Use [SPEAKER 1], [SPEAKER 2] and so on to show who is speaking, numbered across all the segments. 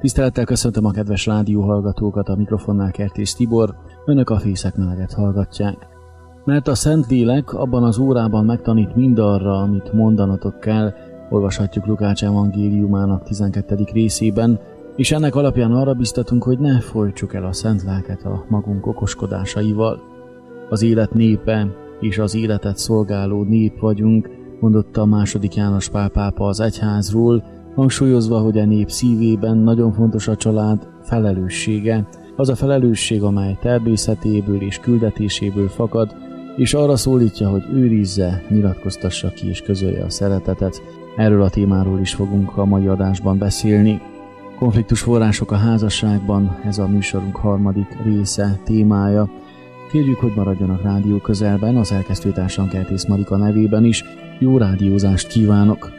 [SPEAKER 1] Tisztelettel köszöntöm a kedves rádióhallgatókat, a mikrofonnál Kertész Tibor, önök a Fészek Meleget hallgatják. Mert a Szentlélek abban az órában megtanít mindarra, amit mondanatok kell, olvashatjuk Lukács evangéliumának 12. részében, és ennek alapján arra biztatunk, hogy ne folytsuk el a szent lelket a magunk okoskodásaival. Az élet népe és az életet szolgáló nép vagyunk, mondotta a II. János Pál pápa az egyházról, hangsúlyozva, hogy a nép szívében nagyon fontos a család felelőssége, az a felelősség, amely természetéből és küldetéséből fakad, és arra szólítja, hogy őrizze, nyilatkoztassa ki és közölje a szeretetet. Erről a témáról is fogunk a mai adásban beszélni. Konfliktus források a házasságban, ez a műsorunk harmadik része, témája. Kérjük, hogy maradjanak rádió közelben, a szerkesztőtársam Kertész Marika nevében is. Jó rádiózást kívánok!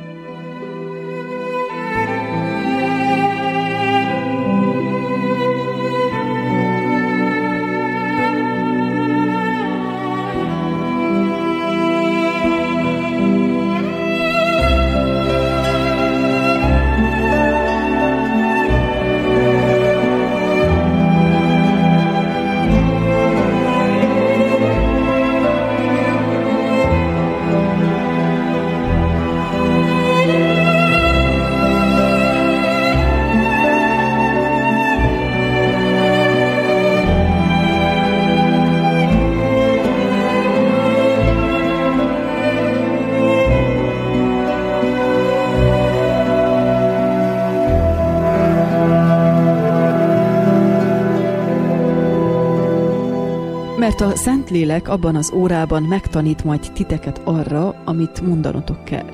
[SPEAKER 2] Mert a Szentlélek abban az órában megtanít majd titeket arra, amit mondanotok kell.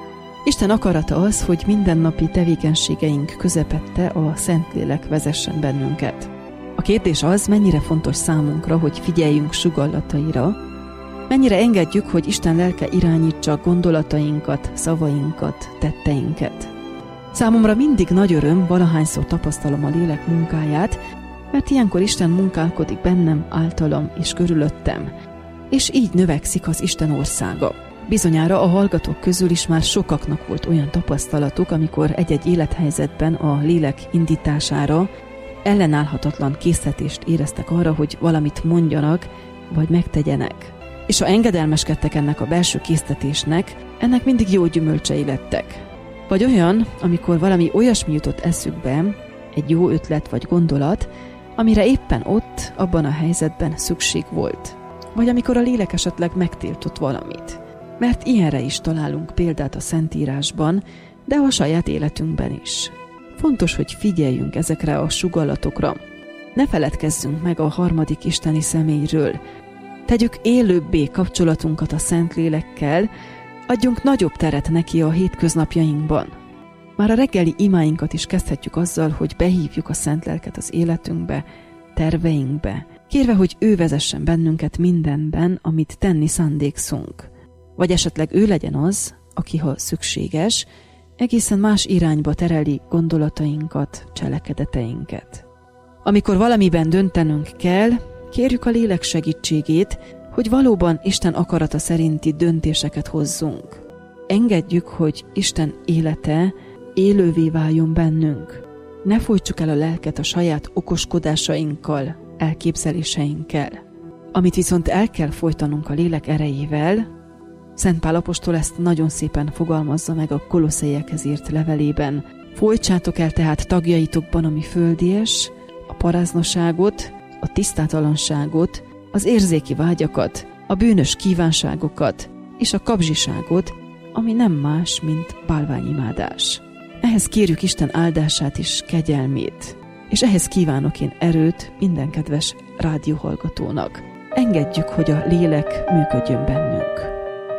[SPEAKER 2] Isten akarata az, hogy mindennapi tevékenységeink közepette a Szentlélek vezessen bennünket. A kérdés az, mennyire fontos számunkra, hogy figyeljünk sugallataira, mennyire engedjük, hogy Isten lelke irányítsa gondolatainkat, szavainkat, tetteinket. Számomra mindig nagy öröm, valahányszor tapasztalom a lélek munkáját, mert ilyenkor Isten munkálkodik bennem, általam és körülöttem, és így növekszik az Isten országa. Bizonyára a hallgatók közül is már sokaknak volt olyan tapasztalatuk, amikor egy-egy élethelyzetben a lélek indítására ellenállhatatlan késztetést éreztek arra, hogy valamit mondjanak, vagy megtegyenek. És ha engedelmeskedtek ennek a belső késztetésnek, ennek mindig jó gyümölcsei lettek. Vagy olyan, amikor valami olyasmi jutott eszükbe, egy jó ötlet vagy gondolat, amire éppen ott, abban a helyzetben szükség volt. Vagy amikor a lélek esetleg megtiltott valamit. Mert ilyenre is találunk példát a Szentírásban, de a saját életünkben is. Fontos, hogy figyeljünk ezekre a sugallatokra. Ne feledkezzünk meg a harmadik isteni személyről. Tegyük élőbbé kapcsolatunkat a Szentlélekkel, adjunk nagyobb teret neki a hétköznapjainkban. Már a reggeli imáinkat is kezdhetjük azzal, hogy behívjuk a Szent Lelket az életünkbe, terveinkbe, kérve, hogy ő vezessen bennünket mindenben, amit tenni szándékszunk. Vagy esetleg ő legyen az, aki, ha szükséges, egészen más irányba tereli gondolatainkat, cselekedeteinket. Amikor valamiben döntenünk kell, kérjük a lélek segítségét, hogy valóban Isten akarata szerinti döntéseket hozzunk. Engedjük, hogy Isten élete élővé váljon bennünk. Ne folytsuk el a lelket a saját okoskodásainkkal, elképzeléseinkkel. Amit viszont el kell folytanunk a lélek erejével, Szent Pál apostol ezt nagyon szépen fogalmazza meg a Kolosszaiekhez írt levelében. Folytsátok el tehát tagjaitokban, ami földies, a paráznaságot, a tisztátalanságot, az érzéki vágyakat, a bűnös kívánságokat és a kapzsiságot, ami nem más, mint bálványimádás. Ehhez kérjük Isten áldását és kegyelmét, és ehhez kívánok én erőt minden kedves rádióhallgatónak. Engedjük, hogy a lélek működjön bennünk.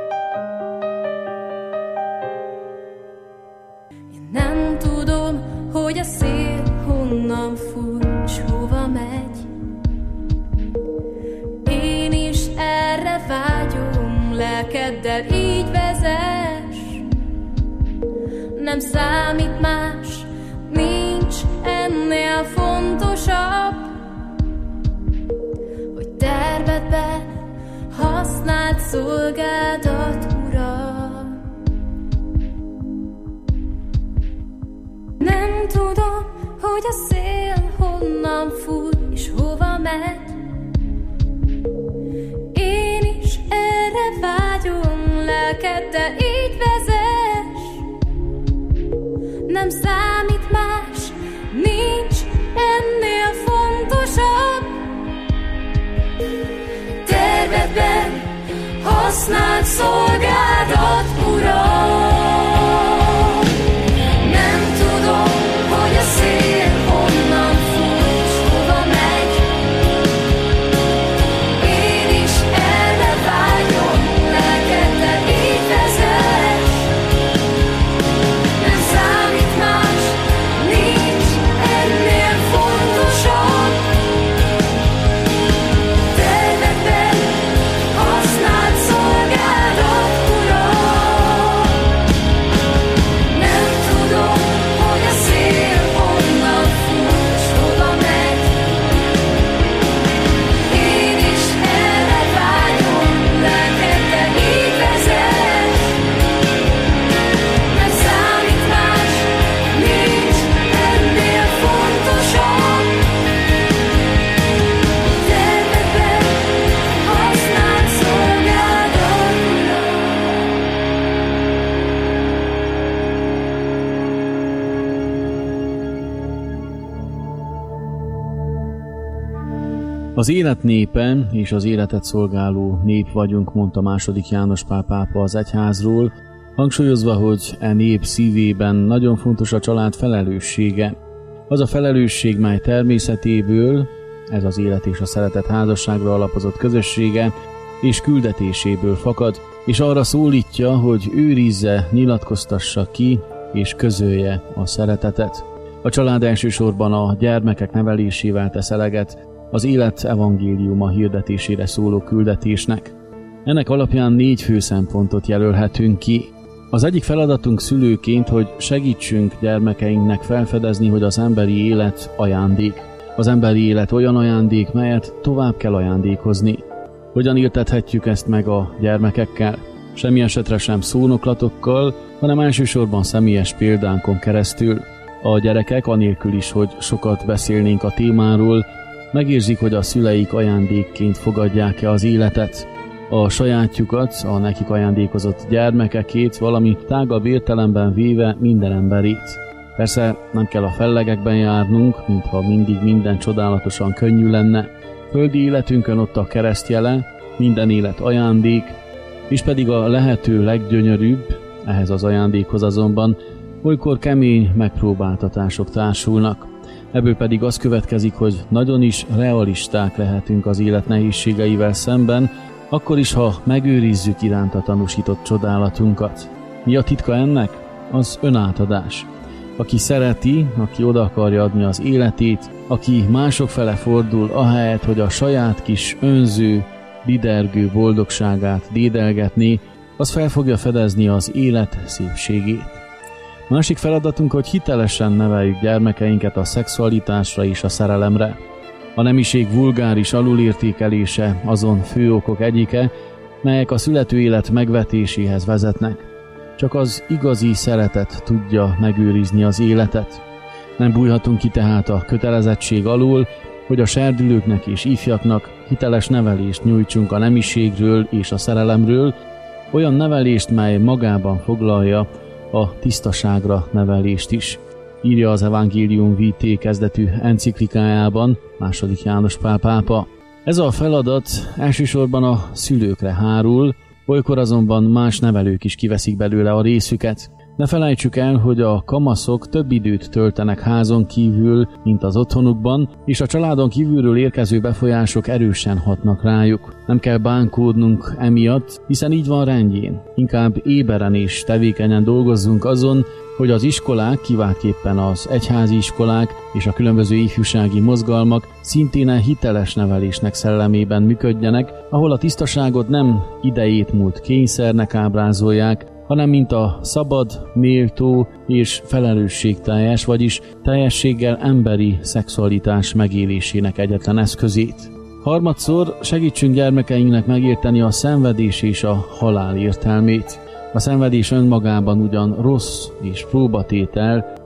[SPEAKER 3] Én nem tudom, hogy a szél honnan fúj, s hova megy. Én is erre vágyom, lelkeddel így vezess. Nem számít más, nincs ennél fontosabb, hogy tervedben használd szolgádat, Uram. Nem tudom, hogy a szél honnan fúj és hova megy. Én is erre vágyom, lelked, de így vezess. Nem számít más, nincs ennél fontosabb. Tervedben használd szolgádat, Uram. Nem tudom, hogy a szél honnan fúj és hova megy. Én is erre vágyom, lelked, de így vezess. Nem számít más, nincs ennél fontosabb. Tervedben használd szolgádat, Uram. Nem tudom, hogy a szél honnan fúj és hova megy. Én is erre vágyom, lelked, de így vezess. Nem számít más, nincs ennél fontosabb. Tervedben használd szolgádat,
[SPEAKER 1] Az élet népe és az életet szolgáló nép vagyunk, mondta II. János Pál pápa az egyházról, hangsúlyozva, hogy e nép szívében nagyon fontos a család felelőssége. Az a felelősség, mely természetéből, ez az élet és a szeretet házasságra alapozott közössége és küldetéséből fakad, és arra szólítja, hogy őrizze, nyilatkoztassa ki és közölje a szeretetet. A család elsősorban a gyermekek nevelésével tesz eleget az élet evangéliuma hirdetésére szóló küldetésnek. Ennek alapján 4 fő szempontot jelölhetünk ki. Az egyik feladatunk szülőként, hogy segítsünk gyermekeinknek felfedezni, hogy az emberi élet ajándék. Az emberi élet olyan ajándék, melyet tovább kell ajándékozni. Hogyan értethetjük ezt meg a gyermekekkel? Semmi esetre sem szónoklatokkal, hanem elsősorban személyes példánkon keresztül. A gyerekek anélkül is, hogy sokat beszélnénk a témáról, megérzik, hogy a szüleik ajándékként fogadják-e az életet, a sajátjukat, a nekik ajándékozott gyermekekét, valami tágabb értelemben véve minden emberét. Persze nem kell a fellegekben járnunk, mintha mindig minden csodálatosan könnyű lenne. Földi életünkön ott a keresztjele, minden élet ajándék, és pedig a lehető leggyönyörűbb, ehhez az ajándékhoz azonban olykor kemény megpróbáltatások társulnak. Ebből pedig az következik, hogy nagyon is realisták lehetünk az élet nehézségeivel szemben, akkor is, ha megőrizzük iránta tanúsított csodálatunkat. Mi a titka ennek? Az önátadás. Aki szereti, aki oda akarja adni az életét, aki mások fele fordul, ahelyett, hogy a saját kis önző, lidergő boldogságát dédelgetné, az fel fogja fedezni az élet szépségét. Másik feladatunk, hogy hitelesen neveljük gyermekeinket a szexualitásra és a szerelemre. A nemiség vulgáris alulértékelése azon fő okok egyike, melyek a születő élet megvetéséhez vezetnek. Csak az igazi szeretet tudja megőrizni az életet. Nem bújhatunk ki tehát a kötelezettség alól, hogy a serdülőknek és ifjaknak hiteles nevelést nyújtsunk a nemiségről és a szerelemről, olyan nevelést, mely magában foglalja a tisztaságra nevelést is. Írja az Evangelium Vitae kezdetű enciklikájában II. János Pál pápa. Ez a feladat elsősorban a szülőkre hárul, olykor azonban más nevelők is kiveszik belőle a részüket. Ne felejtsük el, hogy a kamaszok több időt töltenek házon kívül, mint az otthonukban, és a családon kívülről érkező befolyások erősen hatnak rájuk. Nem kell bánkódnunk emiatt, hiszen így van rendjén. Inkább éberen és tevékenyen dolgozzunk azon, hogy az iskolák, kiváltképpen az egyházi iskolák és a különböző ifjúsági mozgalmak szintén a hiteles nevelésnek szellemében működjenek, ahol a tisztaságot nem idejét múlt kényszernek ábrázolják, hanem mint a szabad, méltó és felelősségteljes, vagyis teljességgel emberi szexualitás megélésének egyetlen eszközét. Harmadszor segítsünk gyermekeinknek megérteni a szenvedés és a halál értelmét. A szenvedés önmagában ugyan rossz és próbatétel,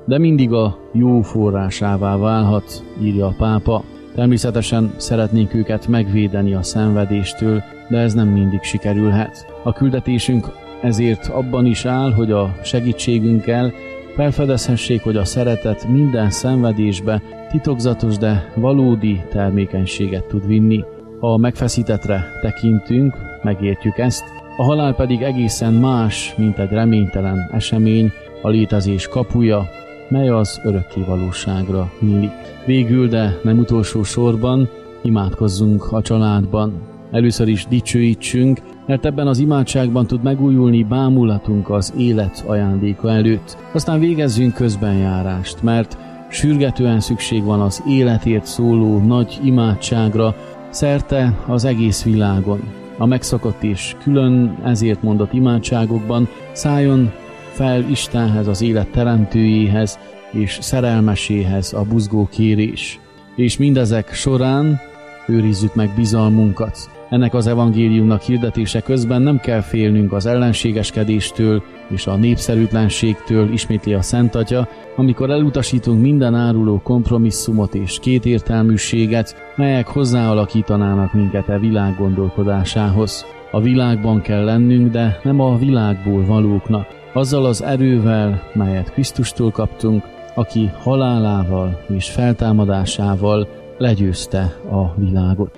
[SPEAKER 1] de mindig a jó forrásává válhat, írja a pápa. Természetesen szeretnénk őket megvédeni a szenvedéstől, de ez nem mindig sikerülhet. A küldetésünk ezért abban is áll, hogy a segítségünkkel felfedezhessék, hogy a szeretet minden szenvedésbe titokzatos, de valódi termékenységet tud vinni. Ha megfeszítettre tekintünk, megértjük ezt, a halál pedig egészen más, mint egy reménytelen esemény, a létezés kapuja, mely az örökké valóságra nyílik. Végül, de nem utolsó sorban, imádkozzunk a családban. Először is dicsőítsünk, mert ebben az imádságban tud megújulni bámulatunk az élet ajándéka előtt. Aztán végezzünk közbenjárást, mert sürgetően szükség van az életért szóló nagy imádságra szerte az egész világon. A megszokott és külön ezért mondott imádságokban szálljon fel Istenhez, az élet teremtőjéhez és szerelmeséhez a buzgó kérés. És mindezek során őrizzük meg bizalmunkat. Ennek az evangéliumnak hirdetése közben nem kell félnünk az ellenségeskedéstől és a népszerűtlenségtől, ismétli a Szent Atya, amikor elutasítunk minden áruló kompromisszumot és kétértelműséget, melyek hozzáalakítanának minket a világ gondolkodásához. A világban kell lennünk, de nem a világból valóknak. Azzal az erővel, melyet Krisztustól kaptunk, aki halálával és feltámadásával legyőzte a világot.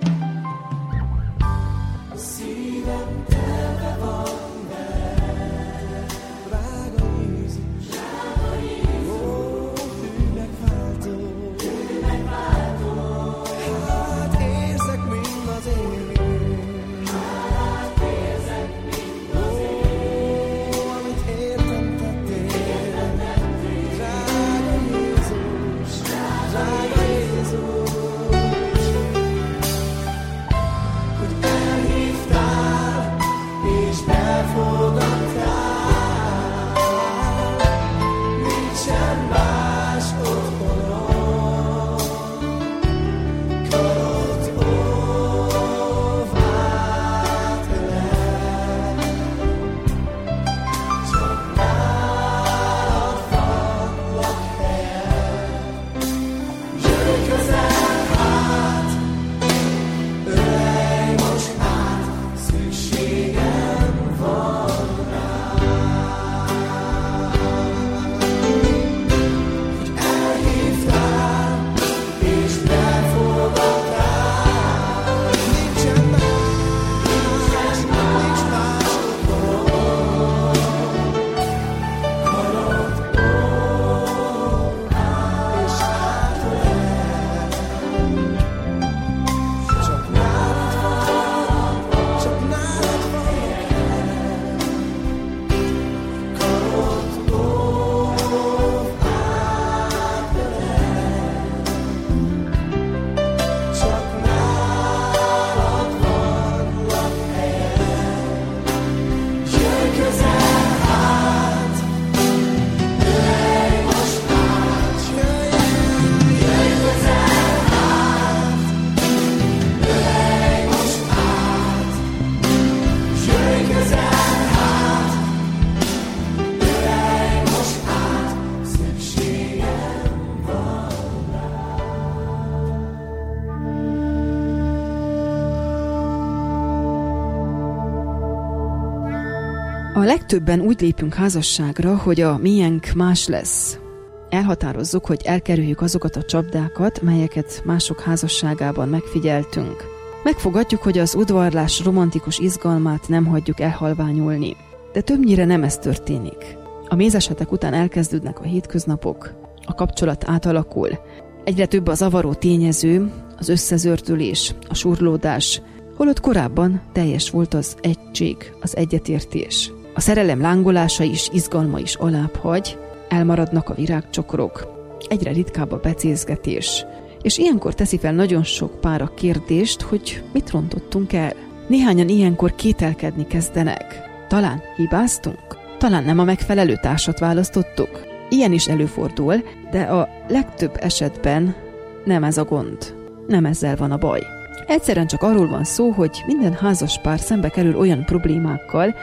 [SPEAKER 2] A legtöbben úgy lépünk házasságra, hogy a miénk más lesz. Elhatározzuk, hogy elkerüljük azokat a csapdákat, melyeket mások házasságában megfigyeltünk. Megfogadjuk, hogy az udvarlás romantikus izgalmát nem hagyjuk elhalványulni. De többnyire nem ez történik. A mézesetek után elkezdődnek a hétköznapok, a kapcsolat átalakul. Egyre több a zavaró tényező, az összezördülés, a surlódás, holott korábban teljes volt az egység, az egyetértés. A szerelem lángolása is, izgalma is alább hagy, elmaradnak a virágcsokrok, egyre ritkább a becézgetés. És ilyenkor teszi fel nagyon sok pár a kérdést, hogy mit rontottunk el. Néhányan ilyenkor kételkedni kezdenek. Talán hibáztunk? Talán nem a megfelelő társat választottuk? Ilyen is előfordul, de a legtöbb esetben nem ez a gond. Nem ezzel van a baj. Egyszerűen csak arról van szó, hogy minden házas pár szembe kerül olyan problémákkal,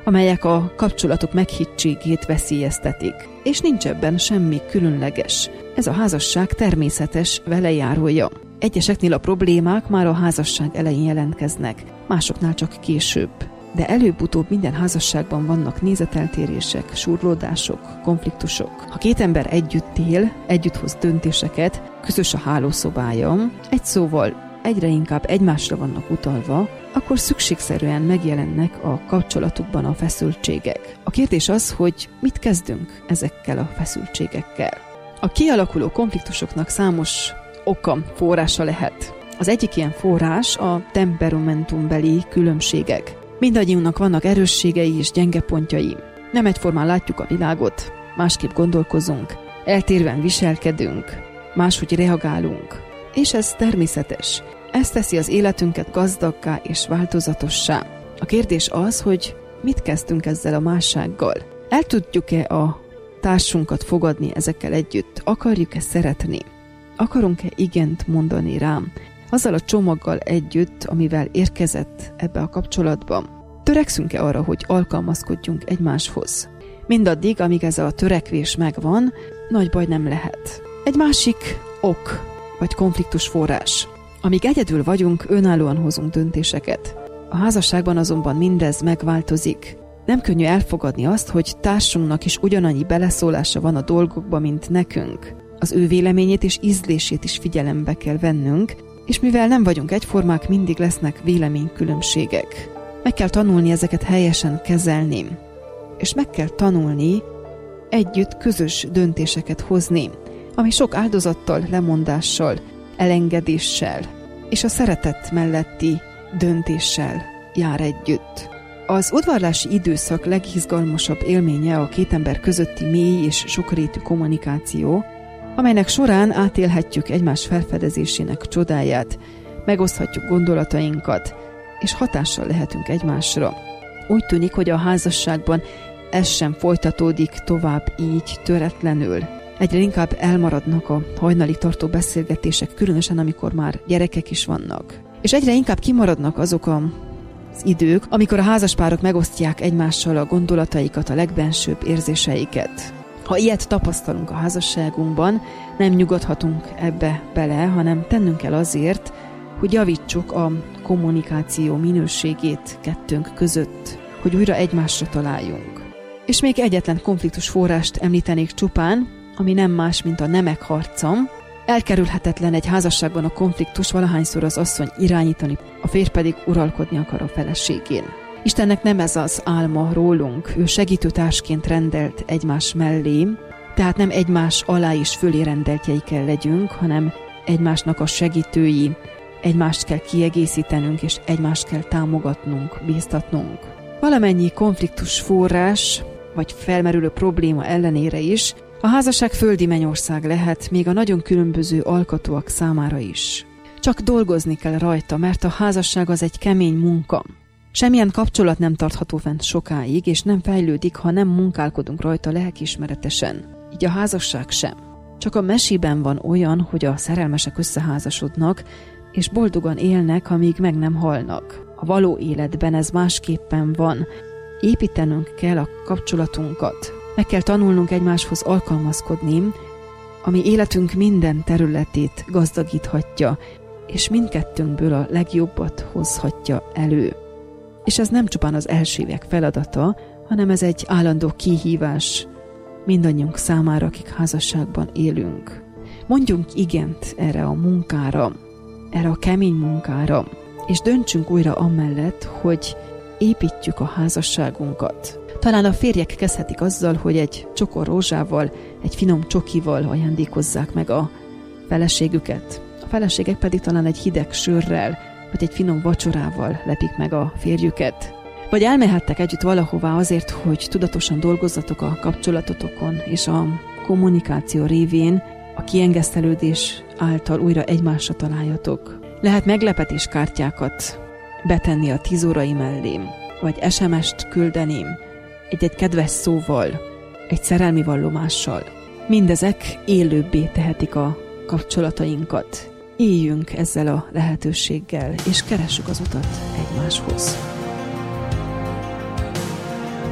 [SPEAKER 2] amelyek a kapcsolatok meghittségét veszélyeztetik. És nincs ebben semmi különleges. Ez a házasság természetes velejárója. Egyeseknél a problémák már a házasság elején jelentkeznek, másoknál csak később. De előbb-utóbb minden házasságban vannak nézeteltérések, surlódások, konfliktusok. Ha két ember együtt él, együtt hoz döntéseket, közös a hálószobája, egy szóval egyre inkább egymásra vannak utalva, akkor szükségszerűen megjelennek a kapcsolatukban a feszültségek. A kérdés az, hogy mit kezdünk ezekkel a feszültségekkel. A kialakuló konfliktusoknak számos oka, forrása lehet. Az egyik ilyen forrás a temperamentumbeli különbségek. Mindannyiunknak vannak erősségei és gyenge pontjai. Nem egyformán látjuk a világot, másképp gondolkozunk, eltérően viselkedünk, máshogy reagálunk. És ez természetes. Ez teszi az életünket gazdaggá és változatossá. A kérdés az, hogy mit kezdünk ezzel a mássággal. El tudjuk-e a társunkat fogadni ezekkel együtt? Akarjuk-e szeretni? Akarunk-e igent mondani rám? Azzal a csomaggal együtt, amivel érkezett ebbe a kapcsolatba. Törekszünk-e arra, hogy alkalmazkodjunk egymáshoz? Mindaddig, amíg ez a törekvés megvan, nagy baj nem lehet. Egy másik ok, vagy konfliktus forrás. Amíg egyedül vagyunk, önállóan hozunk döntéseket. A házasságban azonban mindez megváltozik. Nem könnyű elfogadni azt, hogy társunknak is ugyanannyi beleszólása van a dolgokba, mint nekünk. Az ő véleményét és ízlését is figyelembe kell vennünk, és mivel nem vagyunk egyformák, mindig lesznek véleménykülönbségek. Meg kell tanulni ezeket helyesen kezelni, és meg kell tanulni együtt közös döntéseket hozni, ami sok áldozattal, lemondással, elengedéssel és a szeretet melletti döntéssel jár együtt. Az udvarlási időszak legizgalmasabb élménye a két ember közötti mély és sokrétű kommunikáció, amelynek során átélhetjük egymás felfedezésének csodáját, megoszthatjuk gondolatainkat, és hatással lehetünk egymásra. Úgy tűnik, hogy a házasságban ez sem folytatódik tovább így töretlenül. Egyre inkább elmaradnak a hajnalig tartó beszélgetések, különösen amikor már gyerekek is vannak. És egyre inkább kimaradnak azok az idők, amikor a házaspárok megosztják egymással a gondolataikat, a legbensőbb érzéseiket. Ha ilyet tapasztalunk a házasságunkban, nem nyugodhatunk ebbe bele, hanem tennünk kell azért, hogy javítsuk a kommunikáció minőségét kettőnk között, hogy újra egymásra találjunk. És még egyetlen konfliktus forrást említenék csupán, ami nem más, mint a nemek harca. Elkerülhetetlen egy házasságban a konfliktus, valahányszor az asszony irányítani, a férj pedig uralkodni akar a feleségén. Istennek nem ez az álma rólunk, ő segítőtársként rendelt egymás mellé, tehát nem egymás alá és fölé rendeltjei kell legyünk, hanem egymásnak a segítői, egymást kell kiegészítenünk, és egymást kell támogatnunk, bíztatnunk. Valamennyi konfliktus forrás, vagy felmerülő probléma ellenére is, a házasság földi mennyország lehet, még a nagyon különböző alkatúak számára is. Csak dolgozni kell rajta, mert a házasság az egy kemény munka. Semmilyen kapcsolat nem tartható fent sokáig, és nem fejlődik, ha nem munkálkodunk rajta lelkiismeretesen. Így a házasság sem. Csak a mesében van olyan, hogy a szerelmesek összeházasodnak, és boldogan élnek, amíg meg nem halnak. A való életben ez másképpen van. Építenünk kell a kapcsolatunkat. Meg kell tanulnunk egymáshoz alkalmazkodni, ami életünk minden területét gazdagíthatja, és mindkettőnkből a legjobbat hozhatja elő. És ez nem csupán az első évek feladata, hanem ez egy állandó kihívás mindannyiunk számára, akik házasságban élünk. Mondjunk igent erre a munkára, erre a kemény munkára, és döntsünk újra amellett, hogy építjük a házasságunkat. Talán a férjek kezdhetik azzal, hogy egy csokor rózsával, egy finom csokival ajándékozzák meg a feleségüket. A feleségek pedig talán egy hideg sörrel, vagy egy finom vacsorával lepik meg a férjüket. Vagy elmehettek együtt valahová azért, hogy tudatosan dolgozzatok a kapcsolatotokon, és a kommunikáció révén a kiengesztelődés által újra egymásra találjatok. Lehet meglepetéskártyákat betenni a 10 órai mellé, vagy SMS-t küldeni, egy kedves szóval, egy szerelmi vallomással. Mindezek élőbbé tehetik a kapcsolatainkat. Éljünk ezzel a lehetőséggel, és keressük az utat egymáshoz.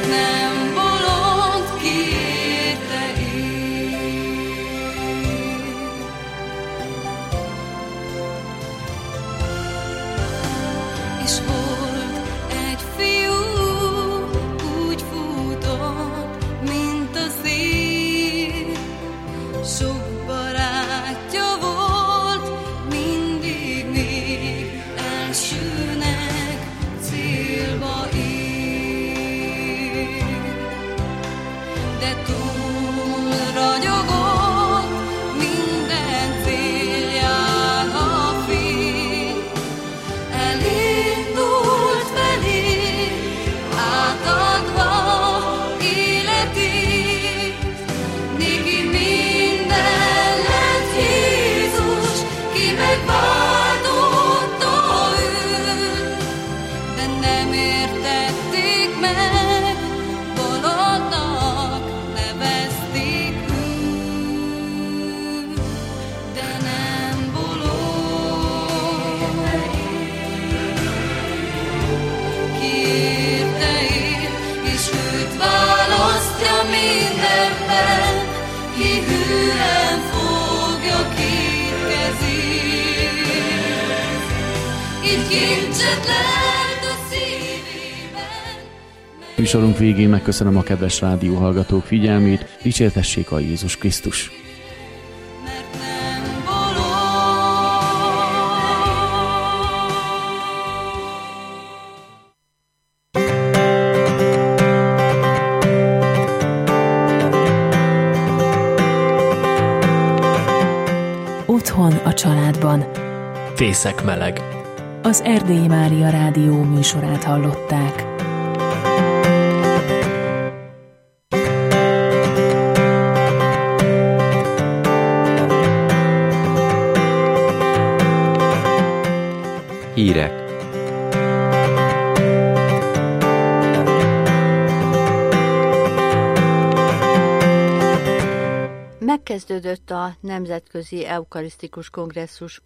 [SPEAKER 3] mert nem bolond, ki érte él. És volt egy fiú, úgy futott, mint a szél. Sok barátja volt, mindig még elsőnek célba ér. De túl ragyogott minden célján a fény. Elindult felé, átadva életét. Néki minden lett Jézus, ki megváltotta őt. De nem értették meg, bolondnak nevezték őt. De nem bolond, ki érte él, és őt választja mindenben, ki hűen fogja két kezét. Így kincset lelt a szívében.
[SPEAKER 1] Műsorunk végén megköszönöm a kedves rádióhallgatók figyelmét, dicsértessék a Jézus Krisztus!
[SPEAKER 3] Mert nem bolond.
[SPEAKER 4] Otthon a családban.
[SPEAKER 5] Fészek meleg.
[SPEAKER 4] Az Erdélyi Mária Rádió műsorát hallották.
[SPEAKER 5] Hírek.
[SPEAKER 6] Megkezdődött a Nemzetközi Eukarisztikus Kongresszus